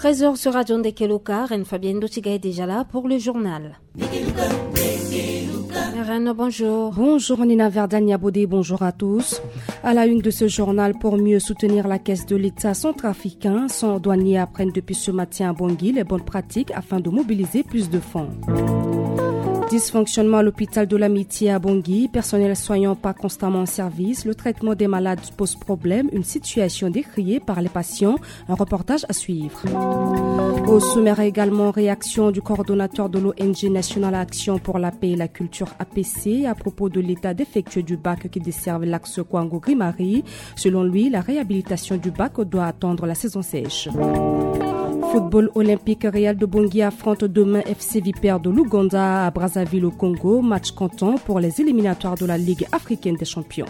13h sur Radio Ndekeluka, Reine Fabienne Dotiga est déjà là pour le journal. Reine, bonjour. Bonjour Nina Verdania Bodé, bonjour à tous. À la une de ce journal, pour mieux soutenir la caisse de l'État centrafricain, son douanier apprennent depuis ce matin à Bangui les bonnes pratiques afin de mobiliser plus de fonds. Dysfonctionnement à l'hôpital de l'Amitié à Bangui, personnel soignant pas constamment en service, le traitement des malades pose problème, une situation décriée par les patients, un reportage à suivre. Au sommaire également, réaction du coordonnateur de l'ONG National Action pour la Paix et la Culture APC à propos de l'état défectueux du bac qui desserve l'axe Kwango-Grimari. Selon lui, la réhabilitation du bac doit attendre la saison sèche. Football olympique, Real de Bangui affronte demain FC Vipers de l'Ouganda à Brazzaville au Congo. Match comptant pour les éliminatoires de la Ligue africaine des champions.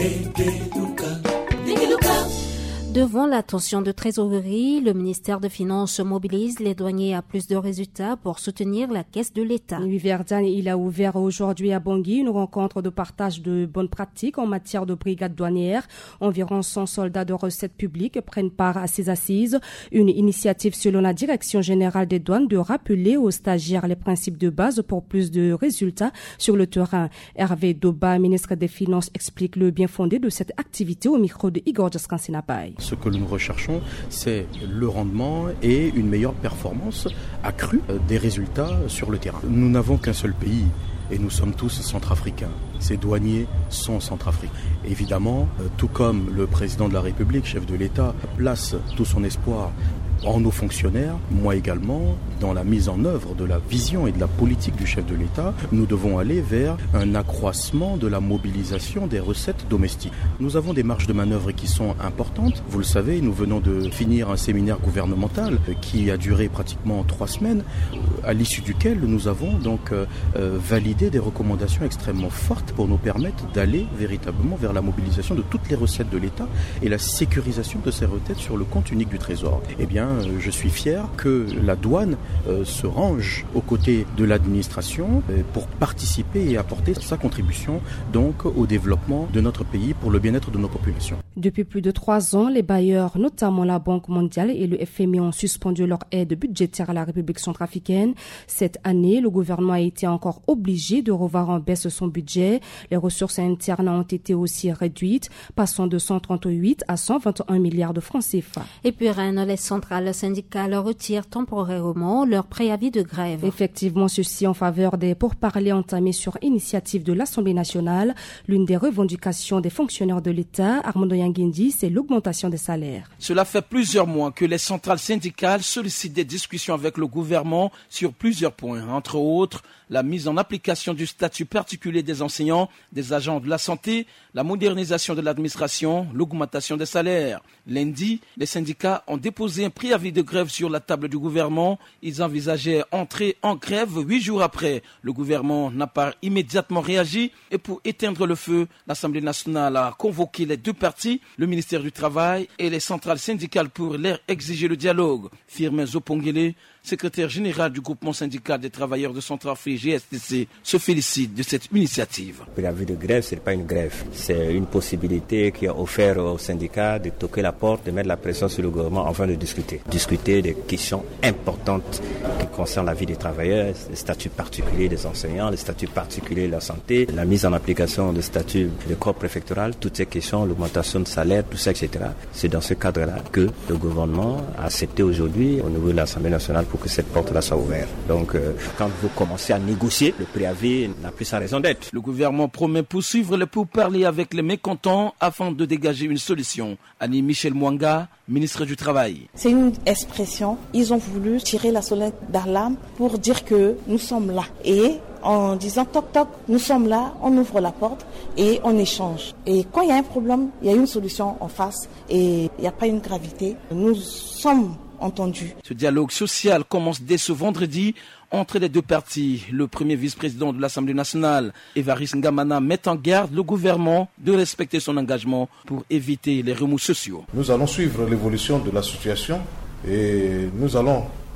Devant la tension de trésorerie, le ministère des Finances mobilise les douaniers à plus de résultats pour soutenir la caisse de l'État. Verdane, il a ouvert aujourd'hui à Bangui une rencontre de partage de bonnes pratiques en matière de brigade douanière. Environ 100 soldats de recettes publiques prennent part à ces assises. Une initiative selon la Direction générale des douanes de rappeler aux stagiaires les principes de base pour plus de résultats sur le terrain. Hervé Doba, ministre des Finances, explique le bien fondé de cette activité au micro de Igor Jaskansinapay. Ce que nous recherchons, c'est le rendement et une meilleure performance accrue des résultats sur le terrain. Nous n'avons qu'un seul pays et nous sommes tous centrafricains. Ces douaniers sont centrafricains. Évidemment, tout comme le président de la République, chef de l'État, place tout son espoir en nos fonctionnaires, moi également, dans la mise en œuvre de la vision et de la politique du chef de l'État, nous devons aller vers un accroissement de la mobilisation des recettes domestiques. Nous avons des marges de manœuvre qui sont importantes. Vous le savez, nous venons de finir un séminaire gouvernemental qui a duré pratiquement 3 semaines, à l'issue duquel nous avons donc validé des recommandations extrêmement fortes pour nous permettre d'aller véritablement vers la mobilisation de toutes les recettes de l'État et la sécurisation de ces recettes sur le compte unique du Trésor. Eh bien, je suis fier que la douane se range aux côtés de l'administration pour participer et apporter sa contribution donc au développement de notre pays pour le bien-être de nos populations. Depuis plus de 3 ans, les bailleurs, notamment la Banque mondiale et le FMI, ont suspendu leur aide budgétaire à la République centrafricaine. Cette année, le gouvernement a été encore obligé de revoir en baisse son budget. Les ressources internes ont été aussi réduites, passant de 138 à 121 milliards de francs CFA. Et puis, les centrales syndicales retirent temporairement leur préavis de grève. Effectivement, ceci en faveur des pourparlers entamés sur initiative de l'Assemblée nationale. L'une des revendications des fonctionnaires de l'État, Armando Yanguindi, c'est l'augmentation des salaires. Cela fait plusieurs mois que les centrales syndicales sollicitent des discussions avec le gouvernement sur plusieurs points, entre autres la mise en application du statut particulier des enseignants, des agents de la santé, la modernisation de l'administration, l'augmentation des salaires. Lundi, les syndicats ont déposé un préavis de grève sur la table du gouvernement. Ils envisageaient entrer en grève 8 jours après. Le gouvernement n'a pas immédiatement réagi et pour éteindre le feu, l'Assemblée nationale a convoqué les deux parties, le ministère du Travail et les centrales syndicales pour leur exiger le dialogue. Firmin Zopongele, secrétaire général du groupement syndical des travailleurs de Centrafrique GSTC, se félicite de cette initiative. Le préavis de grève, ce n'est pas une grève. C'est une possibilité qui est offerte aux syndicats de toquer la porte, de mettre la pression sur le gouvernement afin de discuter. Discuter des questions importantes qui concernent la vie des travailleurs, le statut particulier des enseignants, le statut particulier de la santé, la mise en application du statut de corps préfectoral, toutes ces questions, l'augmentation de salaire, tout ça, etc. C'est dans ce cadre-là que le gouvernement a accepté aujourd'hui au niveau de l'Assemblée nationale pour que cette porte-là soit ouverte. Donc, quand vous commencez à négocier, le préavis n'a plus sa raison d'être. Le gouvernement promet poursuivre les pourparlers avec les mécontents afin de dégager une solution. Annie Michel Mwanga, ministre du Travail. C'est une expression. Ils ont voulu tirer la sonnette d'alarme pour dire que nous sommes là. Et en disant toc toc, nous sommes là, on ouvre la porte et on échange. Et quand il y a un problème, il y a une solution en face et il n'y a pas une gravité. Nous sommes entendus. Ce dialogue social commence dès ce vendredi entre les deux parties. Le premier vice-président de l'Assemblée nationale, Évariste Ngamana, met en garde le gouvernement de respecter son engagement pour éviter les remous sociaux. Nous allons suivre l'évolution de la situation et nous allons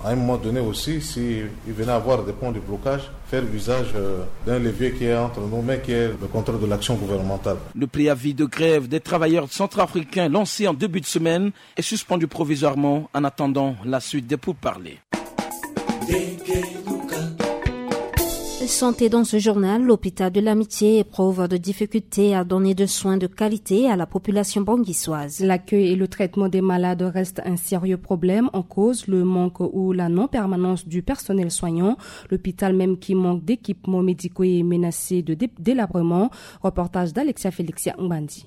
À un moment donné aussi, s'il venait à avoir des points de blocage, faire usage d'un levier qui est entre nos mains, qui est le contrôle de l'action gouvernementale. Le préavis de grève des travailleurs centrafricains lancé en début de semaine est suspendu provisoirement en attendant la suite des pourparlers. Santé dans ce journal, l'hôpital de l'Amitié éprouve de difficultés à donner de soins de qualité à la population banguissoise. L'accueil et le traitement des malades restent un sérieux problème. En cause, le manque ou la non-permanence du personnel soignant. L'hôpital même qui manque d'équipements médicaux est menacé de délabrement. Reportage d'Alexia Félixia Mbandi.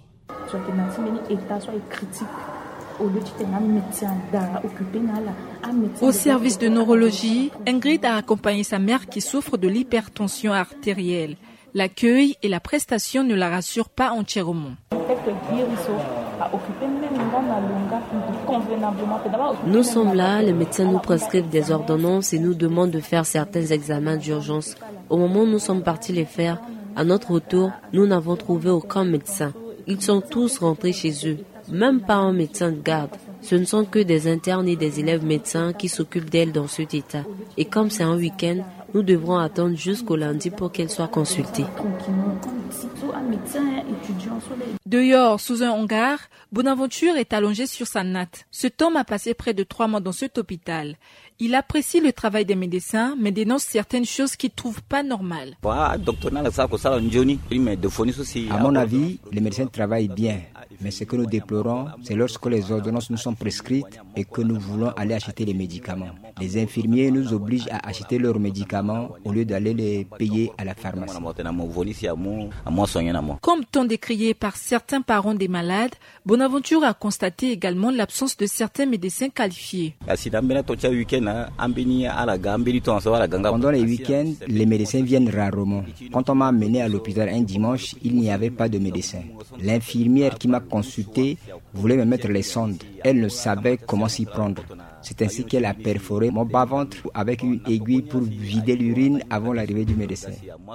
Au service de neurologie, Ingrid a accompagné sa mère qui souffre de l'hypertension artérielle. L'accueil et la prestation ne la rassurent pas entièrement. Nous sommes là, les médecins nous prescrivent des ordonnances et nous demandent de faire certains examens d'urgence. Au moment où nous sommes partis les faire, à notre retour, nous n'avons trouvé aucun médecin. Ils sont tous rentrés chez eux. Même pas un médecin de garde. Ce ne sont que des internes et des élèves médecins qui s'occupent d'elle dans cet état. Et comme c'est un week-end, nous devrons attendre jusqu'au lundi pour qu'elle soit consultée. Dehors, sous un hangar, Bonaventure est allongé sur sa natte. Cet homme a passé près de 3 mois dans cet hôpital. Il apprécie le travail des médecins, mais dénonce certaines choses qu'il ne trouve pas normales. À mon avis, les médecins travaillent bien. Mais ce que nous déplorons, c'est lorsque les ordonnances nous sont prescrites et que nous voulons aller acheter les médicaments. Les infirmiers nous obligent à acheter leurs médicaments au lieu d'aller les payer à la pharmacie. Comme tant décrié par certains parents des malades, Bonaventure a constaté également l'absence de certains médecins qualifiés. Pendant les week-ends, les médecins viennent rarement. Quand on m'a amené à l'hôpital un dimanche, il n'y avait pas de médecin. L'infirmière qui m'a consulté voulait me mettre les sondes. Elle ne savait comment s'y prendre. C'est ainsi qu'elle a perforé mon bas-ventre avec une aiguille pour vider l'urine avant l'arrivée du médecin.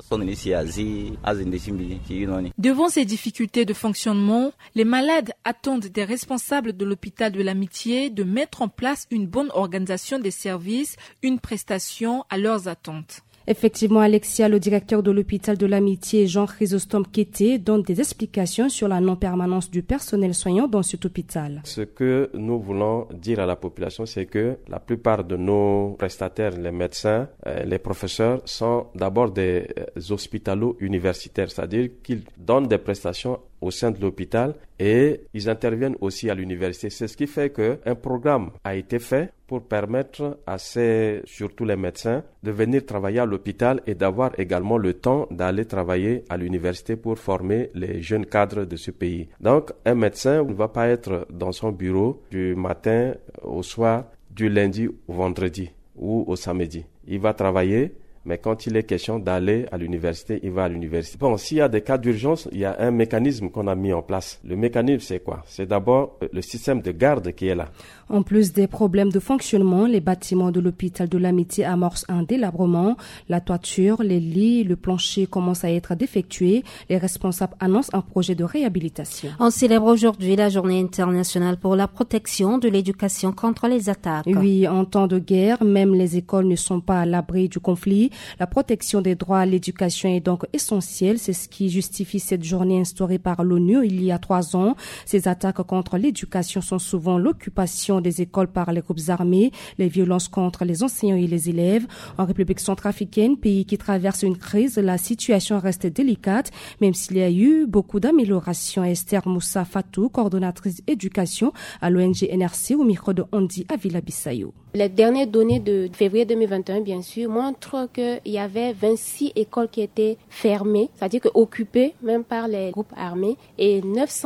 Devant ces difficultés de fonctionnement, les malades attendent des responsables de l'hôpital de l'Amitié de mettre en place une bonne organisation des services, une prestation à leurs attentes. Effectivement, Alexia, le directeur de l'hôpital de l'Amitié, Jean Chrysostome Kété, donne des explications sur la non-permanence du personnel soignant dans cet hôpital. Ce que nous voulons dire à la population, c'est que la plupart de nos prestataires, les médecins, les professeurs, sont d'abord des hospitalo-universitaires, c'est-à-dire qu'ils donnent des prestations au sein de l'hôpital et ils interviennent aussi à l'université. C'est ce qui fait qu'un programme a été fait pour permettre à surtout les médecins, de venir travailler à l'hôpital et d'avoir également le temps d'aller travailler à l'université pour former les jeunes cadres de ce pays. Donc, un médecin ne va pas être dans son bureau du matin au soir, du lundi au vendredi ou au samedi. Il va travailler. Mais quand il est question d'aller à l'université, il va à l'université. Bon, s'il y a des cas d'urgence, il y a un mécanisme qu'on a mis en place. Le mécanisme, c'est quoi? C'est d'abord le système de garde qui est là. En plus des problèmes de fonctionnement, les bâtiments de l'hôpital de l'Amitié amorcent un délabrement. La toiture, les lits, le plancher commencent à être défectués. Les responsables annoncent un projet de réhabilitation. On célèbre aujourd'hui la journée internationale pour la protection de l'éducation contre les attaques. Oui, en temps de guerre, même les écoles ne sont pas à l'abri du conflit. La protection des droits à l'éducation est donc essentielle. C'est ce qui justifie cette journée instaurée par l'ONU il y a 3 ans. Ces attaques contre l'éducation sont souvent l'occupation des écoles par les groupes armés, les violences contre les enseignants et les élèves. En République centrafricaine, pays qui traverse une crise, la situation reste délicate, même s'il y a eu beaucoup d'améliorations. Esther Moussa Fatou, coordonnatrice éducation à l'ONG NRC, au micro de Ondi à Villa-Bissayo. Les dernières données de février 2021, bien sûr, montrent qu'il y avait 26 écoles qui étaient fermées, c'est-à-dire que occupées même par les groupes armés, et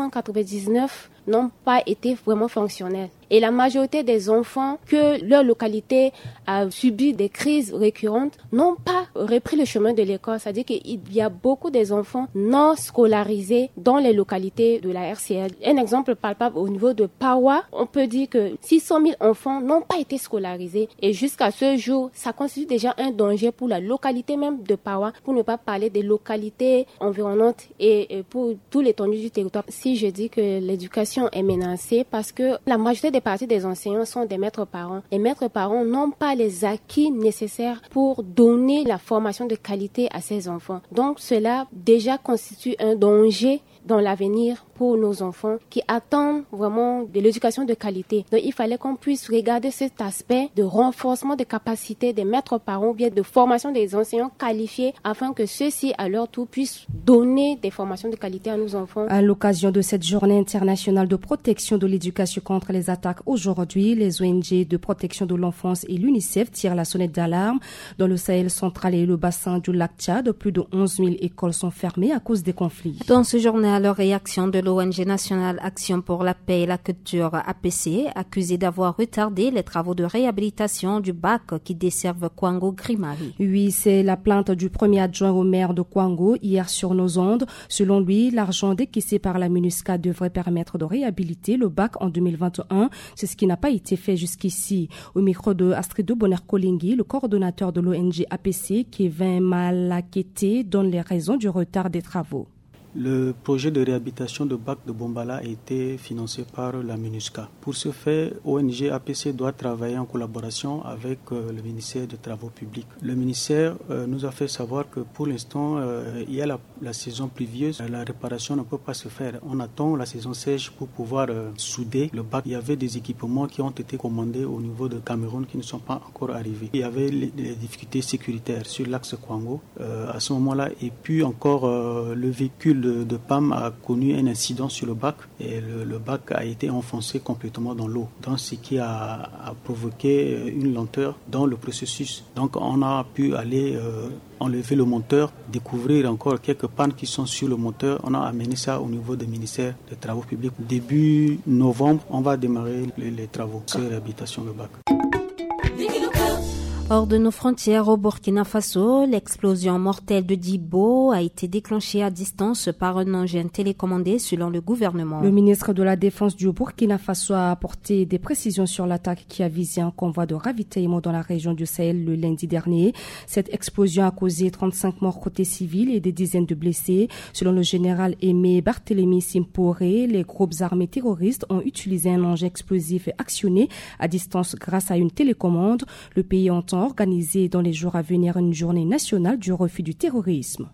999 n'ont pas été vraiment fonctionnels. Et la majorité des enfants que leur localité a subi des crises récurrentes n'ont pas repris le chemin de l'école. C'est-à-dire qu'il y a beaucoup des enfants non scolarisés dans les localités de la RCL. Un exemple palpable au niveau de Pawa, on peut dire que 600 000 enfants n'ont pas été scolarisés. Et jusqu'à ce jour, ça constitue déjà un danger pour la localité même de Pawa, pour ne pas parler des localités environnantes et pour tout l'étendue du territoire. Si je dis que l'éducation l'éducation est menacée parce que la majorité des parties des enseignants sont des maîtres parents. Les maîtres parents n'ont pas les acquis nécessaires pour donner la formation de qualité à ces enfants. Donc cela déjà constitue un danger dans l'avenir pour nos enfants qui attendent vraiment de l'éducation de qualité. Donc il fallait qu'on puisse regarder cet aspect de renforcement des capacités des maîtres parents ou bien de formation des enseignants qualifiés afin que ceux-ci à leur tour puissent donner des formations de qualité à nos enfants. À l'occasion de cette journée internationale de protection de l'éducation contre les attaques aujourd'hui, les ONG de protection de l'enfance et l'UNICEF tirent la sonnette d'alarme. Dans le Sahel central et le bassin du lac Tchad, plus de 11 000 écoles sont fermées à cause des conflits. Dans ce journal, réaction de l'ONG Nationale Action pour la Paix et la Culture APC, accusée d'avoir retardé les travaux de réhabilitation du bac qui desservent Kwango-Grimari. Oui, c'est la plainte du premier adjoint au maire de Kwango hier sur nos ondes. Selon lui, l'argent décaissé par la MINUSCA devrait permettre de réhabiliter le bac en 2021. C'est ce qui n'a pas été fait jusqu'ici. Au micro de Astrid Bonner-Kolingui, le coordonnateur de l'ONG APC, Kevin Malakete, donne les raisons du retard des travaux. Le projet de réhabilitation de bac de Bombala a été financé par la MINUSCA. Pour ce fait, ONG APC doit travailler en collaboration avec le ministère des Travaux publics. Le ministère nous a fait savoir que pour l'instant, il y a la saison pluvieuse, la réparation ne peut pas se faire. On attend la saison sèche pour pouvoir souder le bac. Il y avait des équipements qui ont été commandés au niveau de Cameroun qui ne sont pas encore arrivés. Il y avait les difficultés sécuritaires sur l'axe Kwango à ce moment-là. Et puis encore, le véhicule de PAM a connu un incident sur le bac et le bac a été enfoncé complètement dans l'eau, donc ce qui a provoqué une lenteur dans le processus. Donc on a pu aller enlever le moteur, découvrir encore quelques pannes qui sont sur le moteur. On a amené ça au niveau du ministère des Travaux publics. Début novembre, on va démarrer les travaux sur réhabilitation du bac. Hors de nos frontières, au Burkina Faso, l'explosion mortelle de Dibo a été déclenchée à distance par un engin télécommandé selon le gouvernement. Le ministre de la Défense du Burkina Faso a apporté des précisions sur l'attaque qui a visé un convoi de ravitaillement dans la région du Sahel le lundi dernier. Cette explosion a causé 35 morts côté civil et des dizaines de blessés. Selon le général Aimé Barthélemy Simporé, les groupes armés terroristes ont utilisé un engin explosif actionné à distance grâce à une télécommande. Le pays entend organiser dans les jours à venir une journée nationale du refus du terrorisme.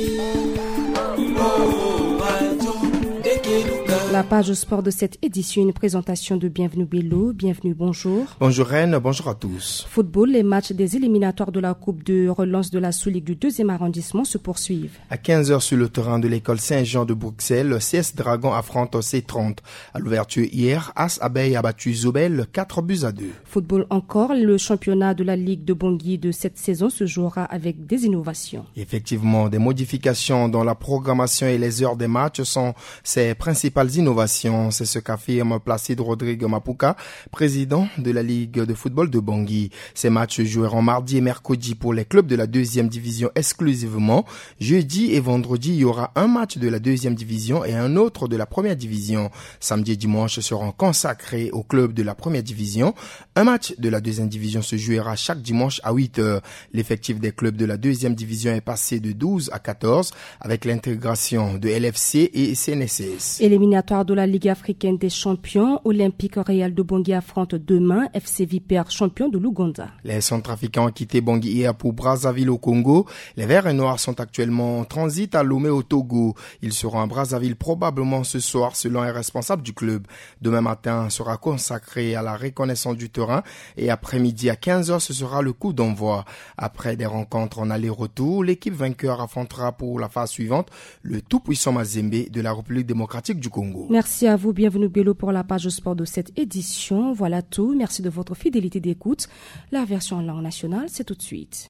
La page sport de cette édition, une présentation de Bienvenue Bello. Bienvenue, bonjour. Bonjour Reine, bonjour à tous. Football, les matchs des éliminatoires de la Coupe de relance de la Sous-Ligue du 2e arrondissement se poursuivent. À 15h sur le terrain de l'école Saint-Jean de Bruxelles, le CS Dragon affronte C30. À l'ouverture hier, As Abeille a battu Zobel 4-2. Football encore, le championnat de la Ligue de Bangui de cette saison se jouera avec des innovations. Effectivement, des modifications dans la programmation et les heures des matchs sont ses principales innovations. C'est ce qu'affirme Placide Rodrigue Mapuka, président de la Ligue de football de Bangui. Ces matchs se joueront mardi et mercredi pour les clubs de la 2e division exclusivement. Jeudi et vendredi, il y aura un match de la 2e division et un autre de la 1re division. Samedi et dimanche seront consacrés aux clubs de la 1re division. Un match de la 2e division se jouera chaque dimanche à 8h. L'effectif des clubs de la 2e division est passé de 12 à 14 avec l'intégration de LFC et CNSS. Éliminatoire de la Ligue africaine des champions, Olympique Real de Bangui affronte demain FC Vipère, champion de l'Ouganda. Les Centrafricains ont quitté Bangui hier pour Brazzaville au Congo. Les Verts et Noirs sont actuellement en transit à Lomé au Togo. Ils seront à Brazzaville probablement ce soir selon un responsable du club. Demain matin sera consacré à la reconnaissance du terrain et après-midi à 15h ce sera le coup d'envoi. Après des rencontres en aller-retour, l'équipe vainqueur affrontera pour la phase suivante le tout-puissant Mazembe de la République démocratique du Congo. Merci à vous, bienvenue Bello pour la page sport de cette édition. Voilà tout, merci de votre fidélité d'écoute. La version en langue nationale, c'est tout de suite.